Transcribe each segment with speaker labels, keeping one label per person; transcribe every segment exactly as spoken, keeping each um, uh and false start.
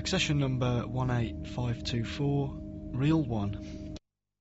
Speaker 1: Accession number one eight five two four, reel one.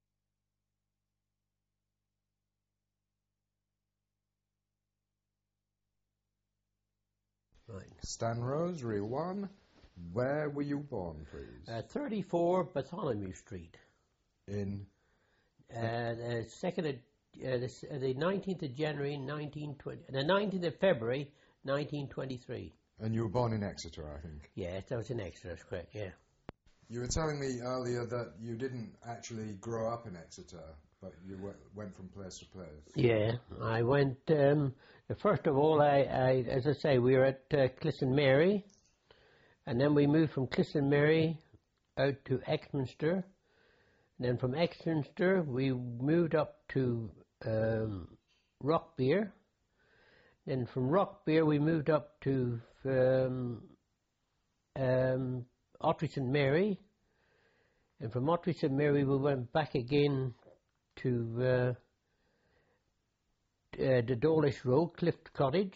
Speaker 2: Right.
Speaker 3: Stan Rose, reel one. Where were you born, please?
Speaker 2: Uh, thirty-four Bartholomew Street.
Speaker 3: In?
Speaker 2: Uh, the second of, uh, the, uh, the nineteenth of January, nineteen twenty. The nineteenth of February, nineteen twenty-three.
Speaker 3: And you were born in Exeter, I think.
Speaker 2: Yes, that was in Exeter. That's correct. Yeah.
Speaker 3: You were telling me earlier that you didn't actually grow up in Exeter, but you w- went from place to place.
Speaker 2: Yeah, I went. Um, first of all, I, I, as I say, we were at uh, Clisson Mary, and then we moved from Clisson Mary out to Exminster. And then from Exminster, we moved up to um, Rockbeer. Then from Rockbeer, we moved up to um, um, Ottery St Mary. And from Ottery St Mary, we went back again to uh, uh, the Dawlish Road, Clift Cottage.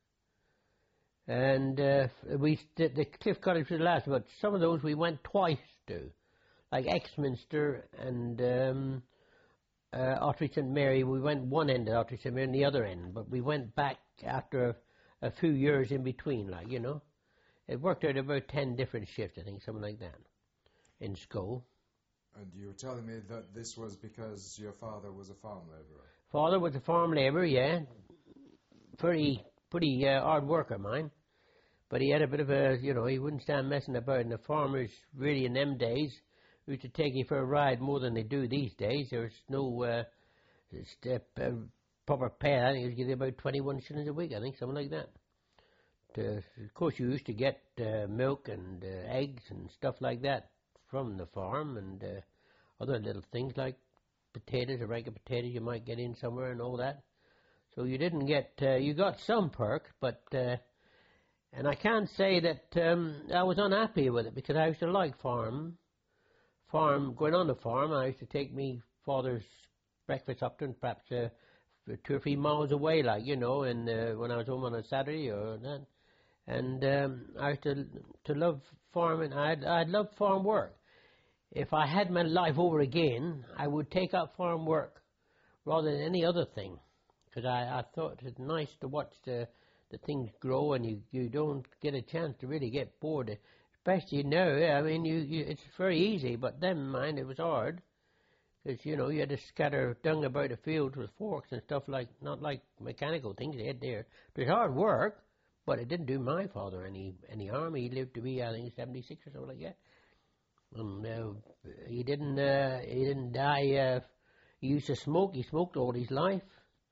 Speaker 2: And uh, we the, the Clift Cottage was the last, but some of those we went twice to. Like Exminster and um, uh, Ottery St Mary, we went one end of Ottery St Mary and the other end, but we went back after a, a few years in between, like, you know. It worked out about ten different shifts, I think, something like that, in school.
Speaker 3: And you were telling me that this was because your father was a farm labourer.
Speaker 2: Father was a farm labourer, yeah. Pretty, pretty uh, hard worker, mine. But he had a bit of a, you know, he wouldn't stand messing about. And the farmers, really, in them days, used to take you for a ride more than they do these days. There's no uh, step, uh, proper pay. I think it was give you about twenty-one shillings a week, I think, something like that. To, of course, you used to get uh, milk and uh, eggs and stuff like that from the farm, and uh, other little things like potatoes, or regular potatoes you might get in somewhere and all that. So you didn't get, uh, you got some perk, but, uh, and I can't say that um, I was unhappy with it, because I used to like farm. Farm, going on the farm, I used to take me father's breakfast up to perhaps uh, two or three miles away, like, you know, and uh, when I was home on a Saturday or that. And um, I used to, to love farming. I'd, I'd love farm work. If I had my life over again, I would take up farm work rather than any other thing, because I, I thought it's nice to watch the, the things grow, and you, you don't get a chance to really get bored. Especially now, I mean, you, you, it's very easy, but then, mind, it was hard. Because, you know, you had to scatter dung about the fields with forks and stuff like, not like mechanical things they had there. It was hard work, but it didn't do my father any, any harm. He lived to be, I think, seventy-six or something like that. And uh, he didn't, uh, he didn't die, uh, he used to smoke, he smoked all his life.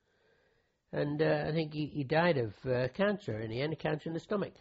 Speaker 2: And uh, I think he, he died of uh, cancer in the end, cancer in the stomach.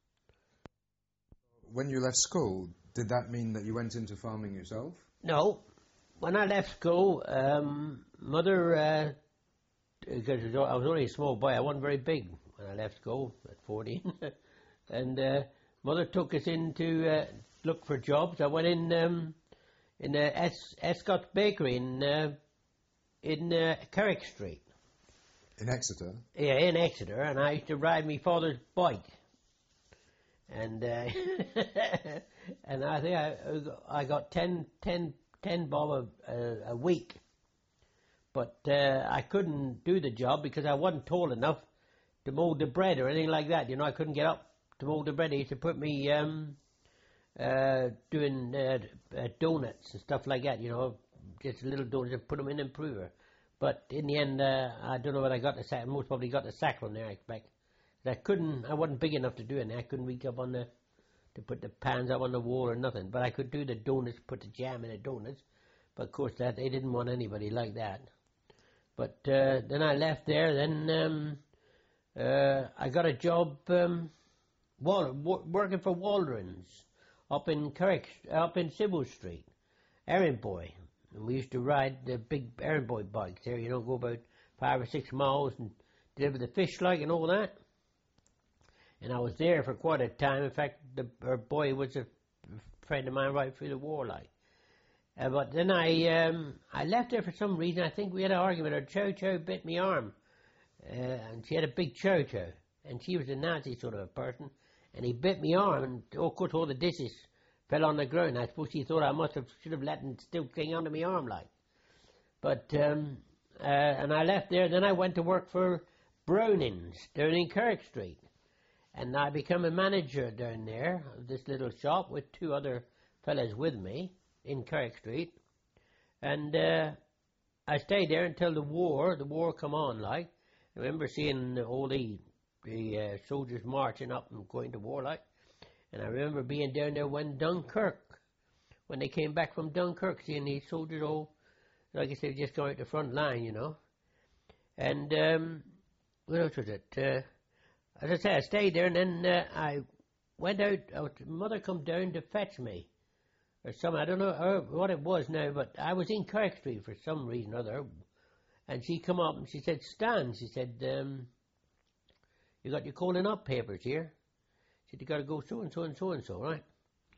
Speaker 3: When you left school, did that mean that you went into farming yourself?
Speaker 2: No. When I left school, um, mother, uh, because I was only a small boy, I wasn't very big when I left school at fourteen, and uh, mother took us in to uh, look for jobs. I went in um, in uh, Es- Escott's Bakery in uh, in uh, Carrick Street.
Speaker 3: In Exeter?
Speaker 2: Yeah, in Exeter, and I used to ride my father's bike. And uh, and I think I, I got ten, ten, ten bob a, a, a week, but uh, I couldn't do the job because I wasn't tall enough to mould the bread or anything like that. You know, I couldn't get up to mould the bread. They used to put me um, uh, doing uh, uh, donuts and stuff like that. You know, just little donuts and put them in an improver. But in the end, uh, I don't know what I got the sack. Most probably got the sack on there, I expect. I couldn't, I wasn't big enough to do anything. I couldn't reach up on the, to put the pans up on the wall or nothing. But I could do the donuts, put the jam in the donuts. But of course that, they didn't want anybody like that. But uh, then I left there, then um, uh, I got a job um, Wal- working for Waldron's up in Carrick, up in Sybil Street, errand boy. And we used to ride the big errand boy bikes there, you know, go about five or six miles and deliver the fish like and all that. And I was there for quite a time. In fact, the, our boy was a friend of mine right through the war, like. Uh, but then I um, I left there for some reason. I think we had an argument. Her chow chow bit me arm. Uh, and she had a big chow chow. And she was a Nazi sort of a person. And he bit me arm. And, oh, of course, all the dishes fell on the ground. I suppose she thought I must have should have let it still cling onto my arm like. But um, uh, and I left there. Then I went to work for Brownings down in Kirk Street, and I became a manager down there of this little shop with two other fellas with me in Kirk Street, and uh, I stayed there until the war. The war come on like. I remember seeing all the the uh, soldiers marching up and going to war like. And I remember being down there when Dunkirk, when they came back from Dunkirk, seeing these soldiers all, like I said, just going to the front line, you know. And um, what else was it? Uh, as I say, I stayed there, and then uh, I went out. Uh, mother come down to fetch me, or something. I don't know uh, what it was now, but I was in Kirk Street for some reason or other, and she come up and she said, "Stan," she said, um, "you got your calling up papers here." She said, "You got to go so and so and so and so, right?"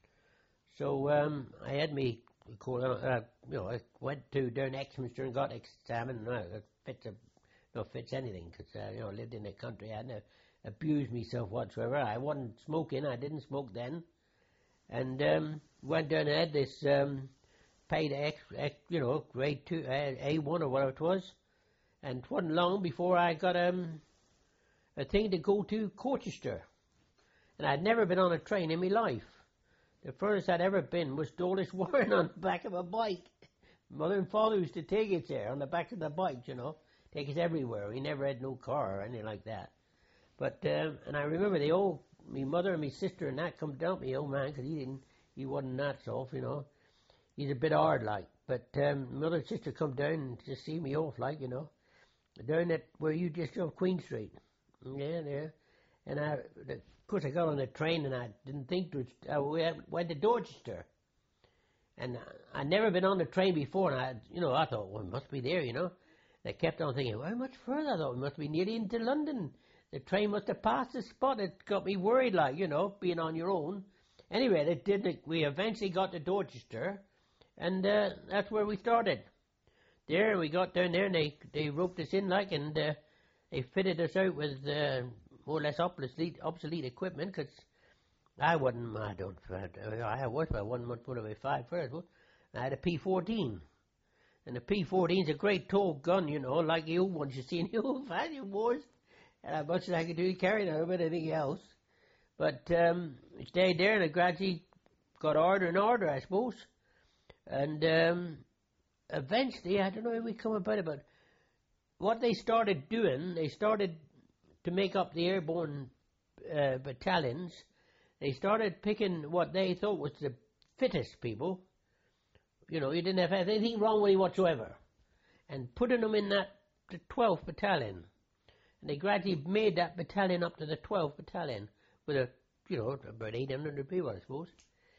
Speaker 2: So um, I had me call. Uh, you know, I went to down Exminster and got examined. No, it fits a, no fits anything because uh, you know I lived in the country. I hadn't abused myself whatsoever. I wasn't smoking. I didn't smoke then, and um, went down and had this um, paid X, X, you know, grade two, uh, A one or whatever it was, and it wasn't long before I got um, a thing to go to Colchester. And I'd never been on a train in my life. The furthest I'd ever been was Dawlish Warren on the back of a bike. Mother and father used to take us there on the back of the bike, you know, take us everywhere. We never had no car or anything like that. But um, and I remember they all, my mother and my sister and that, come down to me, old man, because he didn't, he wasn't that soft, you know. He's a bit hard like. But um, mother and sister come down to see me off, like, you know, down at where you just off Queen Street. Yeah, there. And I. The, Of course, I got on the train and I didn't think to. I went to Dorchester, and I'd never been on the train before. And I, you know, I thought, well, it must be there, you know. And I kept on thinking, well, how much further? I thought we must be nearly into London. The train must have passed the spot. It got me worried, like, you know, being on your own. Anyway, it didn't. We eventually got to Dorchester, and uh, that's where we started. There, we got down there, and they they roped us in, like, and uh, they fitted us out with. Uh, more or less obsolete, obsolete equipment, because I wasn't, I don't, I was, but I wasn't much more than five first. I had a P fourteen, and the P fourteen's a great tall gun, you know, like the old ones you see in the old value wars, and as much as I could do to carry it over anything else. But um, I stayed there, and I gradually got harder and harder, I suppose, and um, eventually, I don't know how we come about it, but what they started doing, they started to make up the airborne uh, battalions, they started picking what they thought was the fittest people. You know, you didn't have anything wrong with you whatsoever, and putting them in that the twelfth battalion. And they gradually made that battalion up to the twelfth battalion with a, you know, about eight hundred people, I suppose.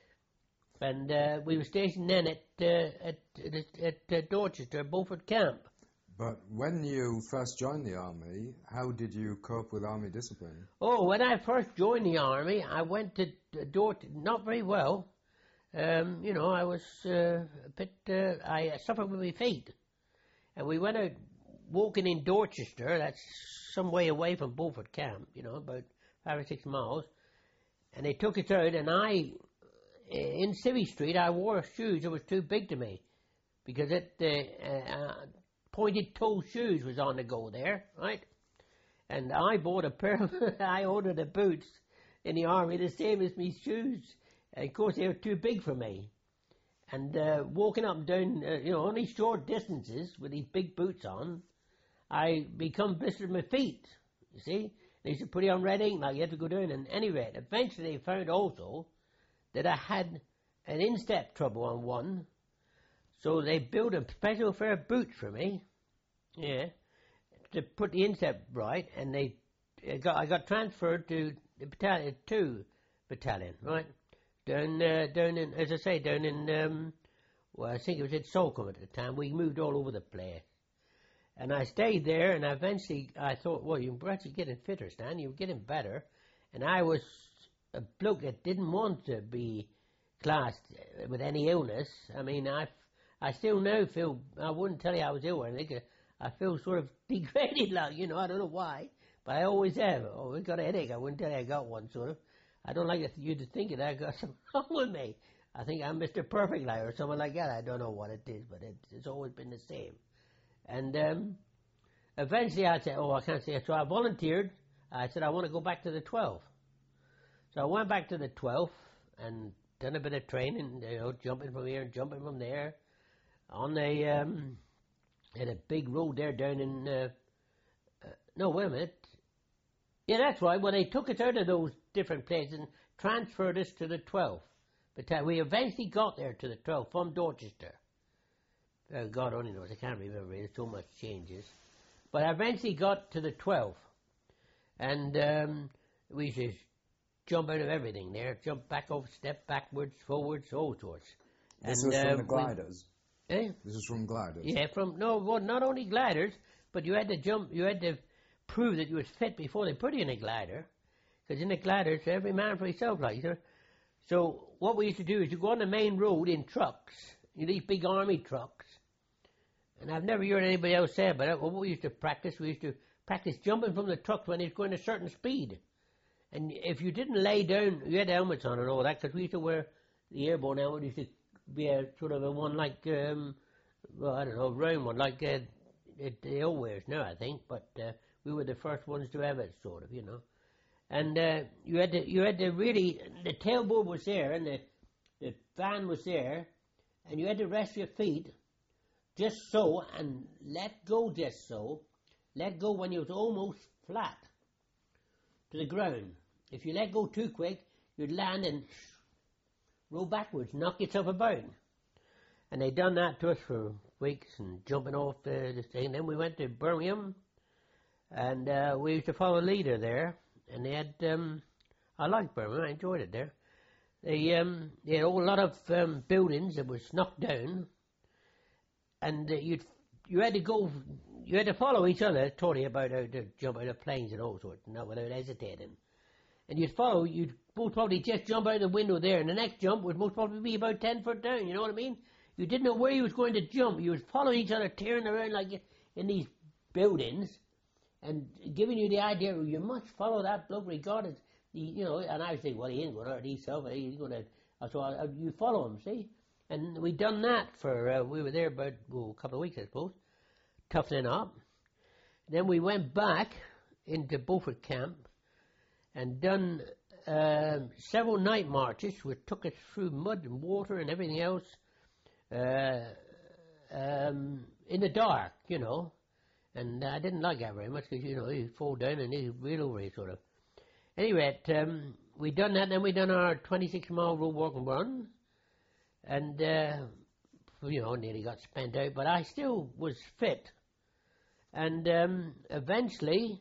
Speaker 2: And uh, we were stationed then at uh, at at, at uh, Dorchester, Beaufort Camp.
Speaker 3: But when you first joined the army, how did you cope with army discipline?
Speaker 2: Oh, when I first joined the army, I went to Dorchester, not very well. Um, you know, I was uh, a bit, uh, I suffered with my feet. And we went out walking in Dorchester, that's some way away from Beaufort Camp, you know, about five or six miles. And they took us out, and I, in Civvy Street, I wore shoes that was too big to me. Because it, uh, uh, pointed toe shoes was on the go there, right? And I bought a pair of, I ordered the boots in the army, the same as me shoes. And of course, they were too big for me. And uh, walking up and down, uh, you know, only short distances with these big boots on, I become blistered in my feet, you see? They used to put it on red ink, like you had to go down. And anyway, eventually they found also that I had an instep trouble on one. So they built a special pair of boots for me, yeah, to put the instep right, and they I got I got transferred to the battalion, two battalion, right, down uh, down in, as I say, down in um, well, I think it was at Solcombe at the time. We moved all over the place, and I stayed there, and eventually I thought, well, you're actually getting fitter, Stan, you're getting better, and I was a bloke that didn't want to be classed with any illness. I mean, I. I still now feel, I wouldn't tell you I was ill or anything, I feel sort of degraded, like, you know, I don't know why, but I always have. Oh, I got a headache, I wouldn't tell you I got one, sort of. I don't like you to think that I got something wrong with me. I think I'm Mister Perfect like, or something like that. I don't know what it is, but it, it's always been the same. And um, eventually I said, oh, I can't say it. So I volunteered. I said, I want to go back to the twelve. So I went back to the twelve and done a bit of training, you know, jumping from here and jumping from there. On a, um, had a big road there down in, uh, uh, no, wait a minute. Yeah, that's right. Well, they took us out of those different places and transferred us to the twelve. But uh, we eventually got there to the twelve from Dorchester. Uh, God only knows, I can't remember, there's so much changes. But I eventually got to the twelve. And um, we used to jump out of everything there, jump back over, step backwards, forwards, all sorts.
Speaker 3: This
Speaker 2: and,
Speaker 3: was from
Speaker 2: uh,
Speaker 3: the gliders?
Speaker 2: We, eh?
Speaker 3: This is from gliders?
Speaker 2: Yeah, from, no, well, not only gliders, but you had to jump, you had to prove that you was fit before they put you in a glider. Because in the gliders, every man for himself, like, so. So what we used to do is you go on the main road in trucks, these big army trucks. And I've never heard anybody else say about it. Well, what we used to practice, we used to practice jumping from the trucks when it's going a certain speed. And if you didn't lay down, you had helmets on and all that, because we used to wear the airborne helmet. Used to be a sort of a one like, um, well, I don't know, a round one, like uh, it, they all wears now, I think. But uh, we were the first ones to have it, sort of, you know. And uh, you had to, you had to really, the tailboard was there, and the, the van was there, and you had to rest your feet just so, and let go just so, let go when you was almost flat to the ground. If you let go too quick, you'd land and roll backwards, knock yourself about. And they done that to us for weeks, and jumping off the, the thing. Then we went to Birmingham, and uh, we used to follow a leader there, and they had, um, I liked Birmingham, I enjoyed it there. They, um, they had a whole lot of um, buildings that was knocked down, and uh, you'd, you had to go, you had to follow each other, taught you about how to jump out of planes and all sorts, not without hesitating. And you'd follow, you'd most probably just jump out the window there, and the next jump would most probably be about ten foot down, you know what I mean? You didn't know where you was going to jump. You was following each other, tearing around like in these buildings, and giving you the idea you must follow that bloke regardless, you know. And I was thinking, well, he ain't going to hurt himself, he's going to, so I, you follow him, see? And we done that for, uh, we were there about oh, a couple of weeks, I suppose, toughening up. Then we went back into Beaufort Camp and done uh, several night marches, which took us through mud and water and everything else, uh, um, in the dark, you know. And I didn't like that very much because, you know, you fall down and you reel over you, sort of. Anyway, um, we done that, then we done our twenty-six mile road walk and run. And, uh, you know, nearly got spent out, but I still was fit. And um, eventually,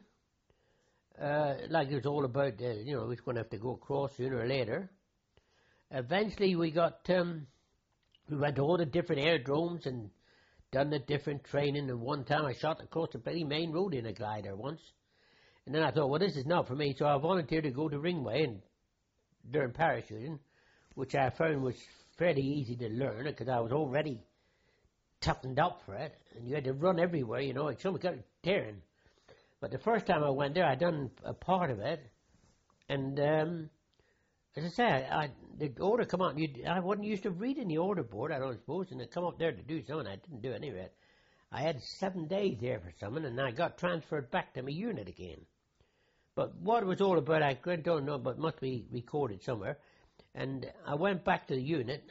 Speaker 2: uh, like it was all about, uh, you know, we was going to have to go across sooner or later. Eventually we got, um, we went to all the different aerodromes and done the different training. And one time I shot across the bloody main road in a glider once. And then I thought, well, this is not for me. So I volunteered to go to Ringway and learn parachuting, which I found was fairly easy to learn because I was already toughened up for it. And you had to run everywhere, you know, like someone got tearing. But the first time I went there, I done a part of it. And um, as I say, I, I, the order come out. You, I wasn't used to reading the order board, I don't suppose, and it come up there to do something. I didn't do any of it. I had seven days there for something, and I got transferred back to my unit again. But what it was all about, I don't know, but it must be recorded somewhere. And I went back to the unit,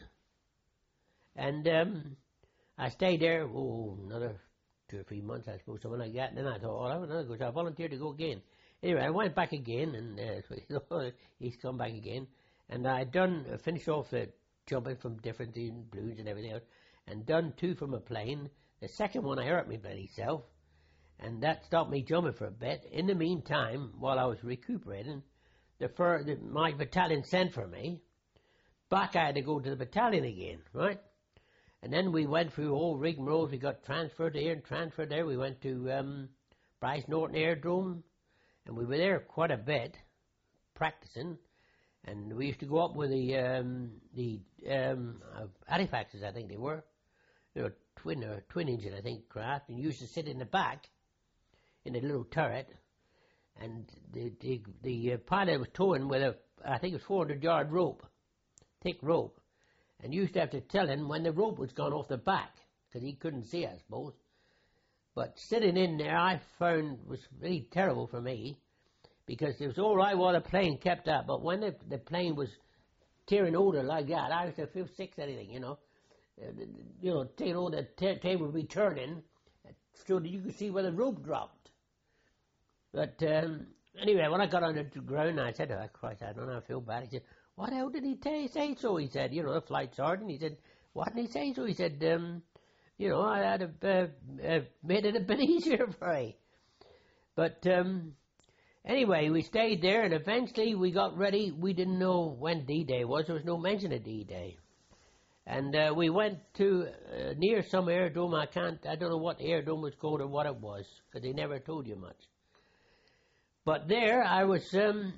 Speaker 2: and um, I stayed there, oh, another two or three months, I suppose, something like that. And then I thought, oh, I have another go. So I volunteered to go again. Anyway, I went back again, and uh, so he's come back again. And I done, uh, finished off the jumping from different balloons and everything else, and done two from a plane. The second one, I hurt me bloody self, and that stopped me jumping for a bit. In the meantime, while I was recuperating, the, fir- the my battalion sent for me. Back I had to go to the battalion again, right? And then we went through all rigmaroles. We got transferred here and transferred there. We went to um, Bryce Norton Aerodrome, and we were there quite a bit, practicing. And we used to go up with the um, the um, uh, Halifaxes, I think they were. They were twin or twin engine, I think, craft. And you used to sit in the back in a little turret, and the the, the uh, pilot was towing with a, I think it was four hundred yard rope, thick rope. and you used to have to tell him when the rope was gone off the back, because he couldn't see, I suppose. But sitting in there, I found was really terrible for me, because it was all right while the plane kept up, but when the, the plane was tearing over like that, I used to feel sick or anything, you know. Uh, you know, taking all the t- table would be turning, so that you could see where the rope dropped. But um, anyway, when I got on the ground, I said, oh, Christ, I don't know, I feel bad. He said, what the hell did he t- say so? He said, you know, the flight sergeant, he said, why didn't he say so? He said, um, you know, I had a, uh, uh, made it a bit easier for you. But um, anyway, we stayed there, and eventually we got ready. We didn't know when D-Day was. There was no mention of D-Day. And uh, we went to uh, near some aerodrome. I can't, I don't know what the aerodrome was called or what it was, because they never told you much. But there, I was, um,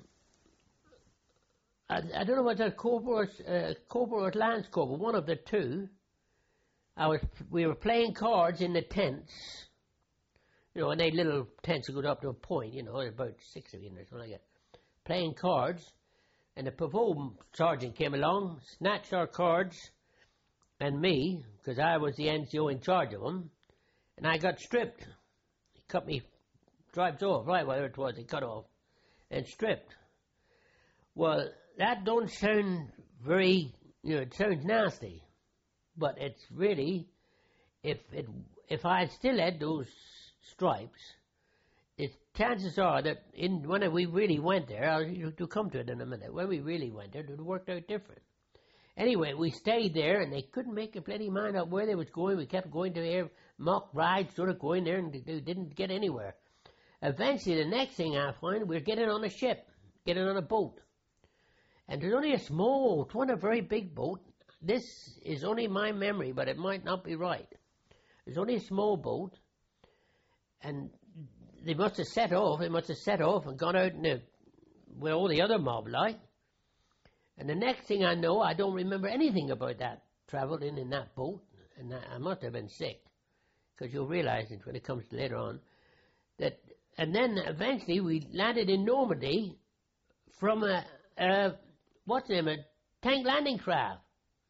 Speaker 2: I, I don't know what that corporal, uh, corporal or lance corporal, one of the two. I was, we were playing cards in the tents, you know, and they little tents that go up to a point, you know, about six of you or something like that, playing cards. And the parole sergeant came along, snatched our cards, and me, because I was the N C O in charge of them, and I got stripped. He cut me stripes off, right, whatever it was, he cut off, and stripped. Well, that don't sound very, you know, it sounds nasty, but it's really, if it, if I had still had those stripes, it, chances are that in when we really went there, I'll to come to it in a minute, when we really went there, it would have worked out different. Anyway, we stayed there, and they couldn't make a bloody mind up where they was going. We kept going to air mock rides, sort of going there, and they didn't get anywhere. Eventually, the next thing I find, we're getting on a ship, getting on a boat. And there's only a small, it wasn't a very big boat. This is only my memory, but it might not be right. There's only a small boat, and they must have set off, they must have set off and gone out in the, where all the other mob like. And the next thing I know, I don't remember anything about that, travelled in in that boat, and I must have been sick, because you'll realise it when it comes to later on, that, and then eventually we landed in Normandy from a, a what's the name, a tank landing craft.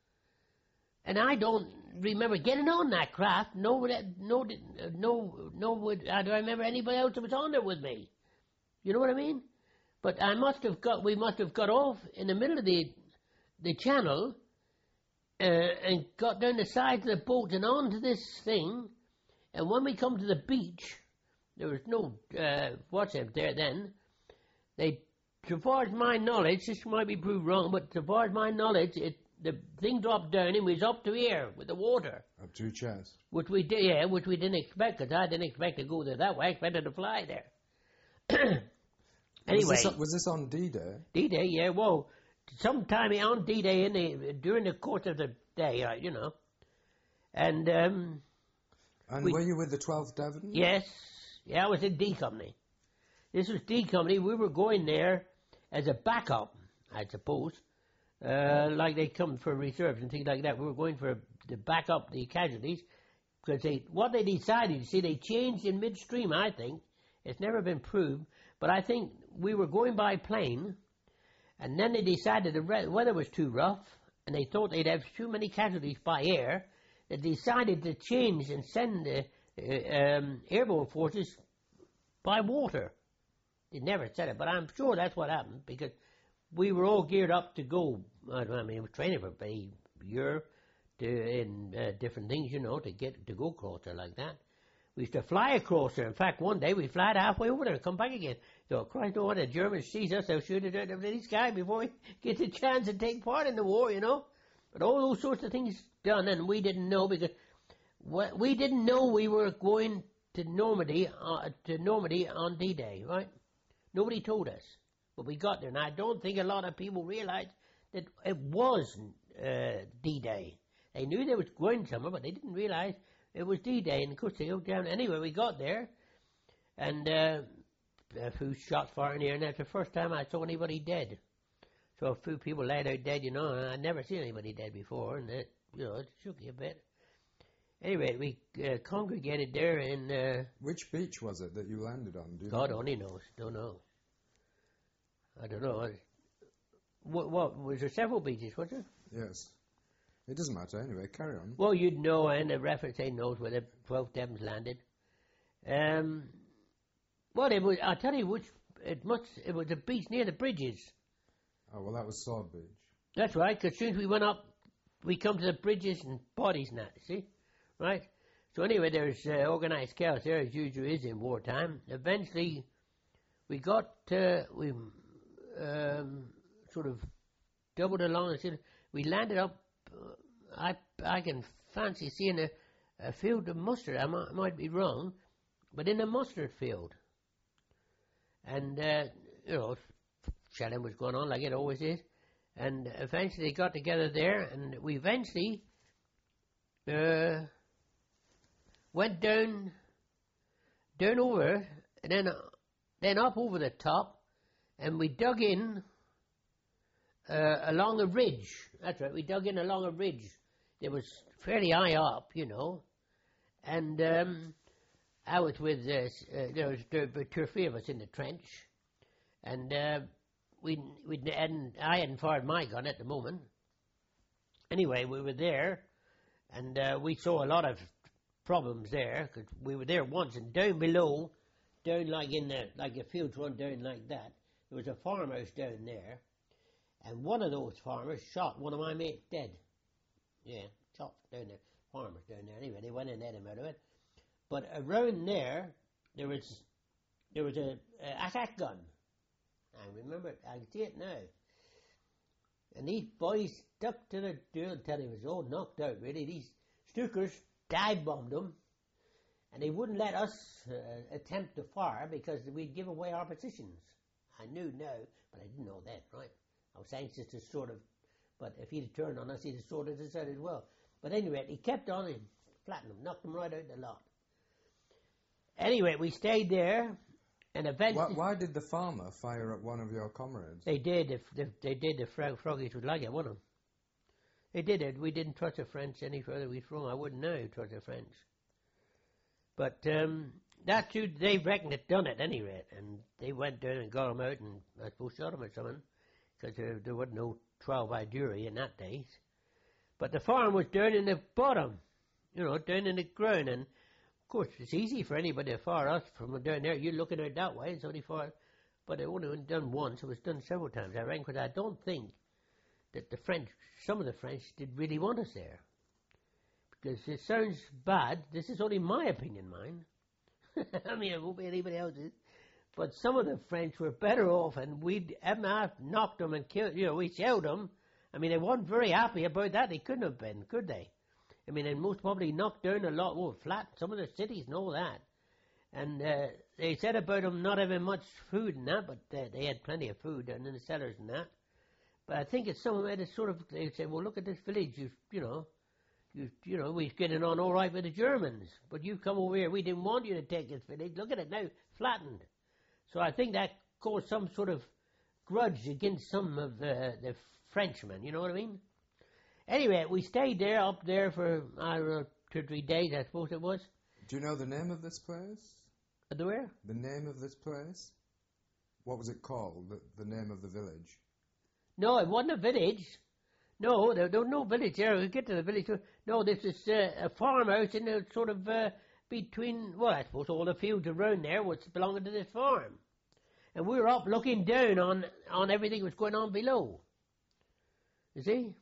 Speaker 2: And I don't remember getting on that craft, no, no, no, no, I don't remember anybody else that was on there with me. You know what I mean? But I must have got, we must have got off in the middle of the the channel uh, and got down the side of the boat and onto this thing. And when we come to the beach, there was no uh, WhatsApp there then. They, so far as my knowledge, this might be proved wrong, but so far as my knowledge, it the thing dropped down and was up to here with the water.
Speaker 3: Up to your chest.
Speaker 2: Which we did, yeah, which we didn't expect, because I didn't expect to go there that way. I expected to fly there. Anyway,
Speaker 3: was this, was this on D-Day?
Speaker 2: D-Day, yeah. Well, sometime on D-Day in the during the course of the day, uh, you know. And um,
Speaker 3: and
Speaker 2: we,
Speaker 3: were you with the twelfth Devon?
Speaker 2: Yes, yeah. I was in D Company. This was D Company. We were going there as a backup, I suppose. Uh, like they come for reserves and things like that. We were going for to back up the casualties, because they what they decided. You see, they changed in midstream. I think it's never been proved. But I think we were going by plane, and then they decided the weather was too rough, and they thought they'd have too many casualties by air. They decided to change and send the uh, um, airborne forces by water. They never said it, but I'm sure that's what happened, because we were all geared up to go. I mean, we were training for a year to, in uh, different things, you know, to get to go across there like that. We used to fly across there. In fact, one day we flied halfway over there and come back again. So, Christ, no, when the Germans sees us, they'll shoot at these guys before we get the chance to take part in the war, you know. But all those sorts of things done, and we didn't know, because we didn't know we were going to Normandy, uh, to Normandy on D-Day, right? Nobody told us. But we got there, and I don't think a lot of people realized that it was uh, D-Day. They knew they was going somewhere, but they didn't realize it was D-Day, and of course they go down. Anyway, we got there, and uh, a few shots firing here, and that's the first time I saw anybody dead. So a few people laid out dead, you know, and I'd never seen anybody dead before, and it, you know, it shook you a bit. Anyway, we uh, congregated there in... Uh,
Speaker 3: Which beach was it that you landed on? Do you
Speaker 2: God
Speaker 3: know?
Speaker 2: only knows, don't know. I don't know. What, what, was there several beaches, was there?
Speaker 3: Yes. It doesn't matter anyway. Carry on.
Speaker 2: Well, you'd know, and the reference ain't knows where the twelve Devons landed. Um, well, it was. I'll tell you which. It must. It was a beach near the bridges.
Speaker 3: Oh well, that was Sword Beach.
Speaker 2: That's right. Because as soon as we went up, we come to the bridges and bodies and that. See, right. So anyway, there's uh, organised chaos there, as usual is in wartime. Eventually, we got uh, we um, sort of doubled along. We landed up. Uh, I I can fancy seeing a, a field of mustard. I might, might be wrong, but in a mustard field. And uh, you know, shelling was going on like it always is. And eventually they got together there, and we eventually uh, went down, down over, and then then up over the top, and we dug in uh, along a ridge. That's right, we dug in along a ridge. It was fairly high up, you know, and um, I was with uh, uh, there was there were two or three of us in the trench, and. Uh, We we hadn't I hadn't fired my gun at the moment. Anyway, we were there, and uh, we saw a lot of problems there because we were there once, and down below, down like in the like the fields run down like that, there was a farmhouse down there, and one of those farmers shot one of my mates dead. Yeah, shot down there, farmers down there. Anyway, they went in and had him out of it. But around there, there was there was a, a attack gun. I remember it, I can see it now. And these boys stuck to the deal until he was all knocked out, really. These Stukas dive bombed them, and they wouldn't let us uh, attempt to fire because we'd give away our positions. I knew now, but I didn't know that, right? I was anxious to sort of, but if he'd have turned on us, he'd have sorted us out as well. But anyway, he kept on and flattened them, knocked them right out the lot. Anyway, we stayed there. And eventually,
Speaker 3: why, why did the farmer fire at one of your comrades?
Speaker 2: They did. If, if they did, the frog, froggies would like it, wouldn't they? They did it. We didn't trust the French any further. We wrong. I wouldn't know trust the French. But um, that too, they reckoned it done at any rate, and they went down and got him out, and I suppose shot him or something, because there, there wasn't no twelve-eye jury in that days. But the farm was down in the bottom, you know, down in the ground, and. Of course, it's easy for anybody to fire us from down there. You're looking at it that way, it's only far. But it only been done once. It was done several times, I reckon, because I don't think that the French, some of the French, did really want us there. Because it sounds bad. This is only my opinion, mine. I mean, it won't be anybody else's. But some of the French were better off, and we'd have knocked them and killed. You know, we shelled them. I mean, they weren't very happy about that. They couldn't have been, could they? I mean, and most probably knocked down a lot, well, flat some of the cities and all that. And uh, they said about them not having much food and that, but uh, they had plenty of food down in the cellars and that. But I think it's some of it is sort of, they said, well, look at this village, you, you know, you, you know, we're getting on all right with the Germans, but you come over here, we didn't want you to take this village, look at it now, flattened. So I think that caused some sort of grudge against some of the, the Frenchmen, you know what I mean? Anyway, we stayed there, up there for, I don't know, two or three days, I suppose it was.
Speaker 3: Do you know the name of this place?
Speaker 2: Uh, the where?
Speaker 3: The name of this place? What was it called, the, the name of the village?
Speaker 2: No, it wasn't a village. No, there, there was no village there. We'll get to the village. No, this is uh, a farmhouse in a sort of uh, between, well, I suppose all the fields around there was belonging to this farm. And we were up looking down on, on everything that was going on below. You see?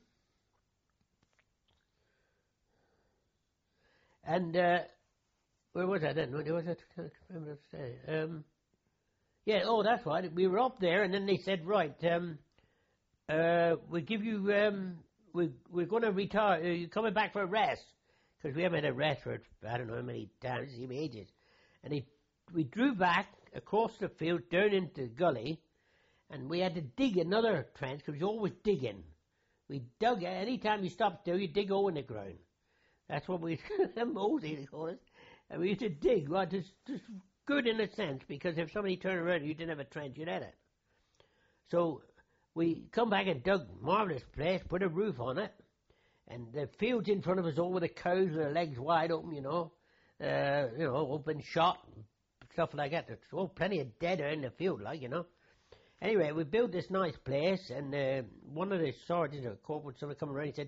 Speaker 2: And uh, where was I then? Where was I? I can't remember what to say. Um, yeah, oh, that's right. We were up there, and then they said, right, um, uh, we give you, um, we, we're going to retire. Uh, you're coming back for a rest. Because we haven't had a rest for, I don't know how many times, it's been ages. And he, we drew back across the field, down into the gully, and we had to dig another trench, because you're always digging. We dug, any time you stopped there, you dig hole in the ground. That's what we, Mosey they call it. And we used to dig, well, just, just good in a sense, because if somebody turned around and you didn't have a trench, you'd had it. So we come back and dug, marvellous place, put a roof on it, and the fields in front of us all with the cows with their legs wide open, you know, uh, you know, open shot, and stuff like that. There's all plenty of dead in the field, like, you know. Anyway, we built this nice place, and uh, one of the sergeants or corporals, someone come around, he said,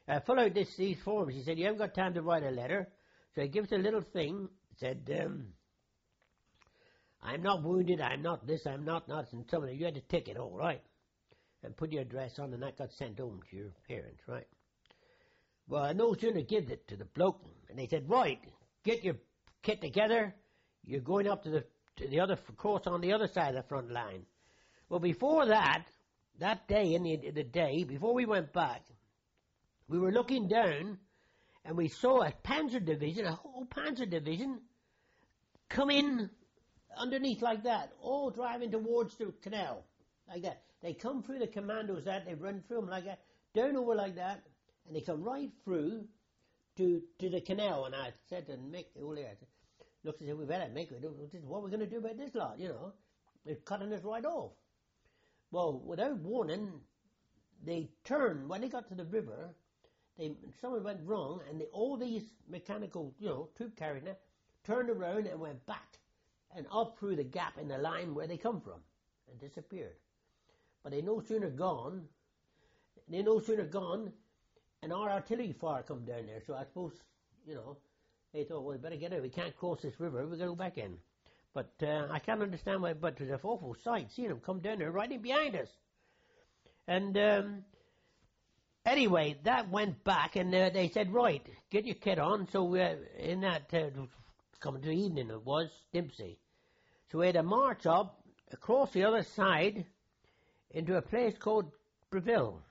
Speaker 2: uh, fill out this, these forms. He said, you haven't got time to write a letter. So he gives a little thing, said, um, I'm not wounded, I'm not this, I'm not that, and some of you had to tick it, all right, and put your address on, and that got sent home to your parents, right? Well, I no sooner give it to the bloke, and they said, right, get your kit together, you're going up to the to the other course on the other side of the front line. Well, before that, that day, in the, the day, before we went back, we were looking down, and we saw a Panzer division, a whole Panzer division, come in underneath like that, all driving towards the canal, like that. They come through the commandos that, they run through them like that, down over like that, and they come right through to to the canal. And I said to Mick, oh, there, I said, look, I said, we better make it, what are we going to do about this lot, you know? They're cutting us right off. Well, without warning, they turned, when they got to the river, they someone went wrong, and they, all these mechanical, you know, troop carrying that, turned around and went back and up through the gap in the line where they come from and disappeared. But they no sooner gone, they no sooner gone, and our artillery fire come down there. So I suppose, you know, they thought, well, we better get out. We can't cross this river. We've got to go back in. But uh, I can't understand why, but it was an awful sight, seeing them come down there right in behind us. And um, anyway, that went back, and uh, they said, right, get your kit on. So uh, in that, uh, coming to the evening it was, Dempsey. So we had to march up across the other side into a place called Breville.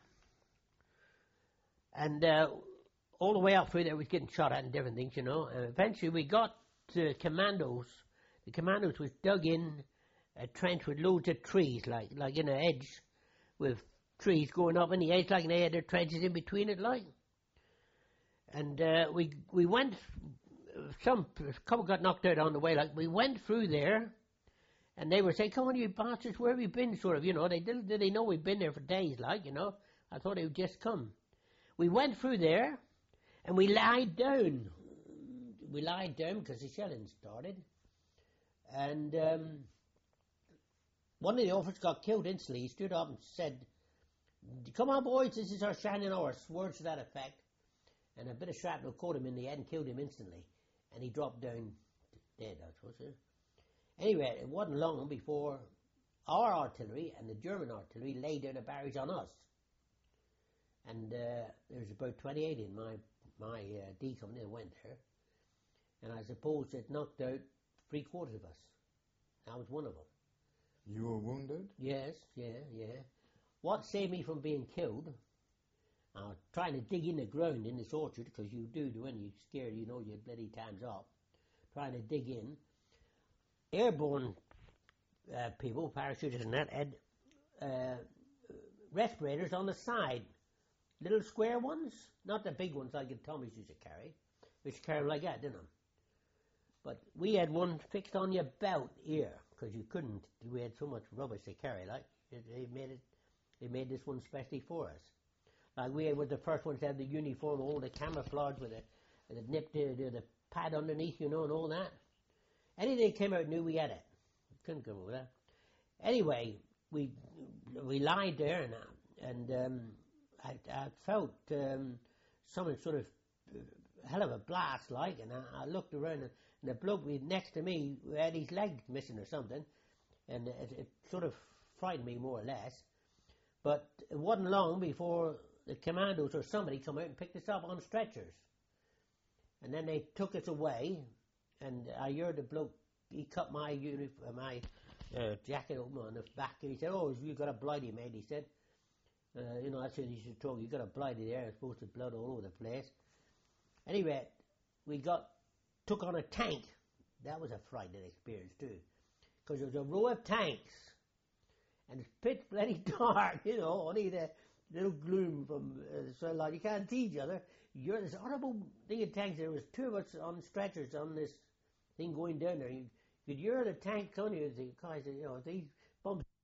Speaker 2: And uh, all the way up through there, we was getting shot at and different things, you know. And eventually we got to the commandos. The commandos was dug in a trench with loads of trees, like like in an edge, with trees going up in the edge, like, and they had their trenches in between it, like. And uh, we we went, some a couple got knocked out on the way, like, we went through there, and they were saying, come on, you bastards, where have you been, sort of, you know. They didn't, did they know we'd been there for days, like, you know. I thought they would just come. We went through there, and we lied down. We lied down because the shelling started. And um, one of the officers got killed instantly. He stood up and said, come on, boys, this is our shining hour. Words to that effect. And a bit of shrapnel caught him in the head and killed him instantly. And he dropped down dead, I suppose. Anyway, it wasn't long before our artillery and the German artillery laid down a barrage on us. And uh, there was about twenty-eight in my my uh, D company that went there. And I suppose it knocked out three quarters of us. I was one of them.
Speaker 3: You were wounded?
Speaker 2: Yes, yeah, yeah. What saved me from being killed, I was trying to dig in the ground in this orchard, because you do, when you're scared, you know your bloody time's up. Trying to dig in. Airborne uh, people, parachutists and that, had uh, respirators on the side. Little square ones, not the big ones like the Tommies used to carry. We used to carry them like that, didn't we? But we had one fixed on your belt here, because you couldn't. We had so much rubbish to carry. Like they made it, they made this one specially for us. Like we were the first ones to have the uniform, all the camouflage with the, the nip, the, the pad underneath, you know, and all that. Anything that came out new, we had it. We couldn't come over that. Anyway, we we lied there, and and um, I, I felt um, something sort of uh, hell of a blast, like, and I, I looked around, and, and the bloke next to me had his leg missing or something, and it, it sort of frightened me more or less. But it wasn't long before the commandos or somebody come out and picked us up on stretchers, and then they took us away. And I heard the bloke, he cut my uniform, my uh, jacket open on the back, and he said, oh, you got a blighty, mate, he said. Uh, you know, I said, you should talk, you got a blighty there, it's supposed to blood all over the place. Anyway, we got, took on a tank. That was a frightening experience too, because there was a row of tanks, and it's pitch bloody dark, you know, only the little gloom from uh, so like you can't see each other. You're this horrible thing of tanks. There was two of us on stretchers on this thing going down there. You could hear the tank coming. You guys, you know, these bumps.